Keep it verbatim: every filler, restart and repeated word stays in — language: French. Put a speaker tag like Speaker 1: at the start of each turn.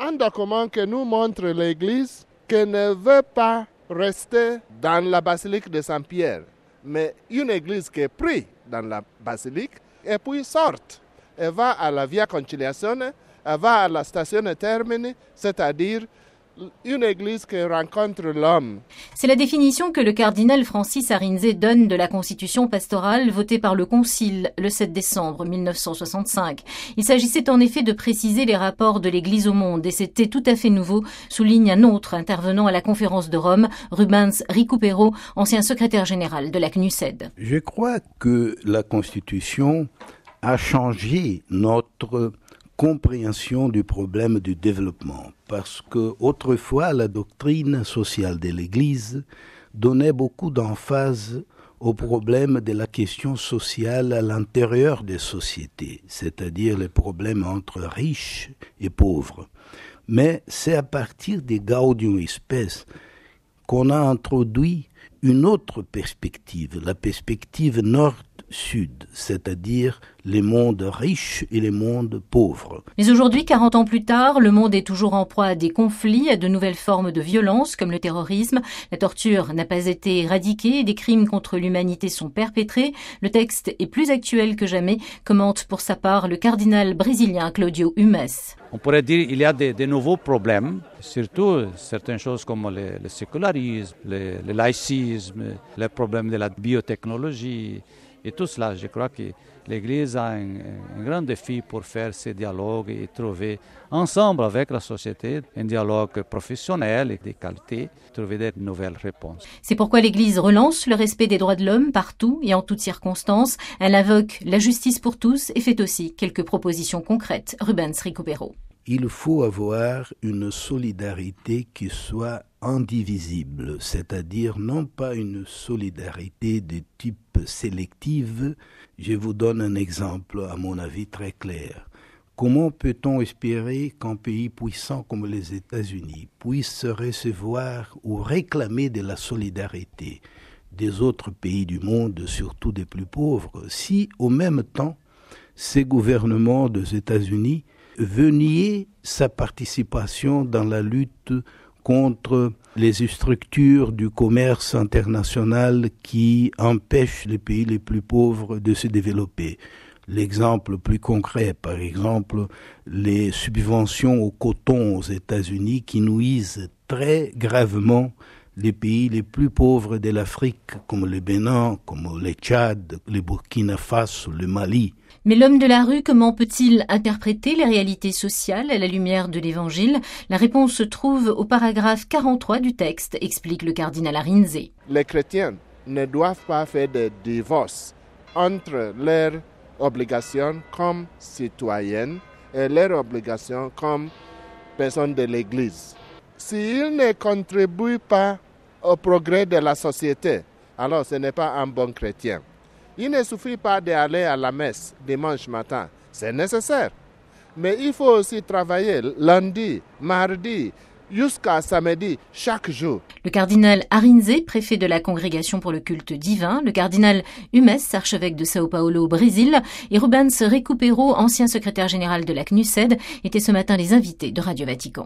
Speaker 1: un document que nous montre l'Église qui ne veut pas rester dans la basilique de Saint-Pierre, mais une église qui est prise dans la basilique et puis sort. Elle va à la Via Conciliazione, elle va à la Station Termini, c'est-à-dire une église qui rencontre l'homme.
Speaker 2: C'est la définition que le cardinal Francis Arinze donne de la constitution pastorale votée par le Concile le sept décembre mille neuf cent soixante-cinq. Il s'agissait en effet de préciser les rapports de l'Église au monde et c'était tout à fait nouveau, souligne un autre intervenant à la conférence de Rome, Rubens Recupero, ancien secrétaire général de la C N U S E D.
Speaker 3: Je crois que la constitution a changé notre compréhension du problème du développement, parce que autrefois la doctrine sociale de l'Église donnait beaucoup d'emphase au problème de la question sociale à l'intérieur des sociétés, c'est-à-dire les problèmes entre riches et pauvres. Mais c'est à partir des Gaudium Spes qu'on a introduit une autre perspective, la perspective nord-sud, c'est-à-dire les mondes riches et les mondes pauvres.
Speaker 2: Mais aujourd'hui, quarante ans plus tard, le monde est toujours en proie à des conflits, à de nouvelles formes de violence comme le terrorisme. La torture n'a pas été éradiquée et des crimes contre l'humanité sont perpétrés. Le texte est plus actuel que jamais, commente pour sa part le cardinal brésilien Claudio Humes.
Speaker 4: On pourrait dire qu'il y a des, des nouveaux problèmes, surtout certaines choses comme le, le sécularisme, le, le laïcisme, les problèmes de la biotechnologie et tout cela. Je crois que l'Église a un, un grand défi pour faire ces dialogues et trouver ensemble avec la société un dialogue professionnel et de qualité, trouver de nouvelles réponses.
Speaker 2: C'est pourquoi l'Église relance le respect des droits de l'homme partout et en toutes circonstances. Elle invoque la justice pour tous et fait aussi quelques propositions concrètes. Rubens Recupero.
Speaker 3: Il faut avoir une solidarité qui soit indivisible, c'est-à-dire non pas une solidarité de type sélective. Je vous donne un exemple, à mon avis, très clair. Comment peut-on espérer qu'un pays puissant comme les États-Unis puisse recevoir ou réclamer de la solidarité des autres pays du monde, surtout des plus pauvres, si au même temps, ces gouvernements des États-Unis veut nier sa participation dans la lutte contre les structures du commerce international qui empêchent les pays les plus pauvres de se développer. L'exemple plus concret, par exemple, les subventions au coton aux États-Unis qui nuisent très gravement les pays les plus pauvres de l'Afrique, comme le Bénin, comme le Tchad, le Burkina Faso, le Mali.
Speaker 2: Mais l'homme de la rue, comment peut-il interpréter les réalités sociales à la lumière de l'Évangile? La réponse se trouve au paragraphe quarante-trois du texte, explique le cardinal Arinze.
Speaker 1: Les chrétiens ne doivent pas faire de divorce entre leurs obligations comme citoyennes et leurs obligations comme personnes de l'Église. S'ils ne contribuent pas au progrès de la société, alors ce n'est pas un bon chrétien. Il ne suffit pas d'aller à la messe dimanche matin, c'est nécessaire. Mais il faut aussi travailler lundi, mardi, jusqu'à samedi, chaque jour.
Speaker 2: Le cardinal Arinze, préfet de la Congrégation pour le culte divin, le cardinal Humes, archevêque de Sao Paulo au Brésil, et Rubens Recupero, ancien secrétaire général de la C N U S E D, étaient ce matin les invités de Radio Vatican.